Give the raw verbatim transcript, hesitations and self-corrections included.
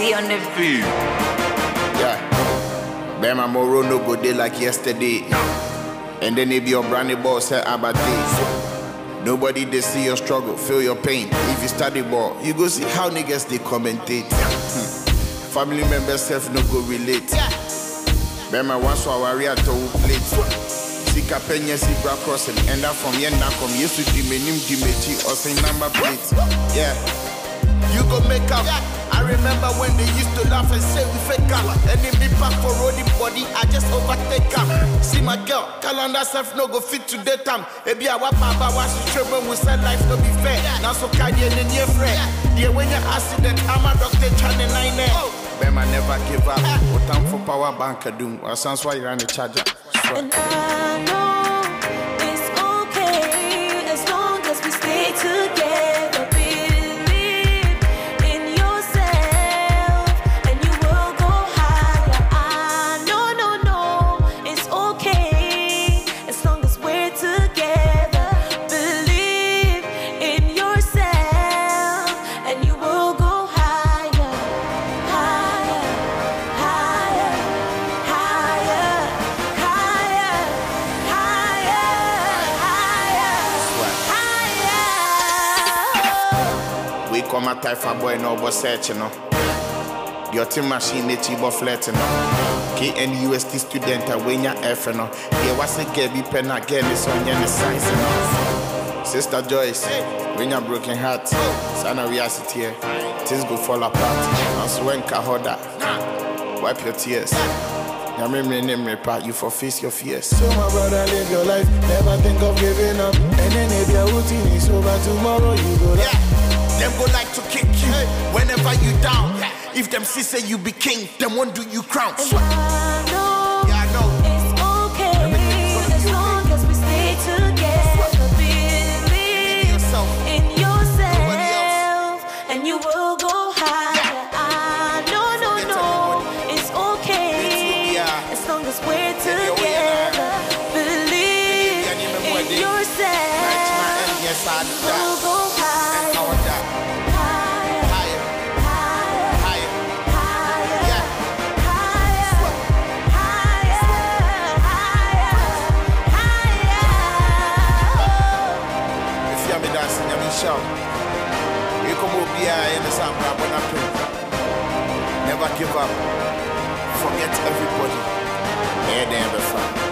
T on the beat. Yeah. Bema Moro no go day like yesterday. And then they be your brandy ball say about this. Nobody they see your struggle, feel your pain. If you study ball, you go see how niggas they commentate. Hmm. Family members self no go relate. Bema once wa warrior to plate. Sika penye si bra crossing, end up from yen na come yesu di menim di mechi or say number plate. Yeah. You go make up. I remember when they used to laugh and say we fake up. Enemy back for rolling body, I just overtake her. See my girl, calendar self no go fit to daytime. Ebi I wap papa wash the trouble we say life no be fair. Now so cardi and near friend. Yeah, when you accident, I'm a doctor channel nine. Bema never give up. What time for power bank doom? Or sounds why you run the charger. And I know it's okay as long as we stay together. Come a type of boy no but searching no. Your team machine they cheap but flirting no. K N U S T student a when ya F no. Yeah, what's a Gabby pen again is on your science no. Sister Joyce, when you broken heart, son of reality here, things go fall apart. And so when Kahoda, wipe your tears. Your memory name repart you for face your fears. So my brother live your life, never think of giving up. And then if your routine is over tomorrow, you go down. Yeah. Them go like to kick you whenever you down. If them see say you be king, them won't do you crown. And I know, yeah, I know it's okay as long as we stay together. Believe in yourself, and you will go higher. I know, no, no, it's okay as long as we're together. Believe in yourself, you will go higher. Show. You come over here in the same never give up. Forget everybody. They're there before.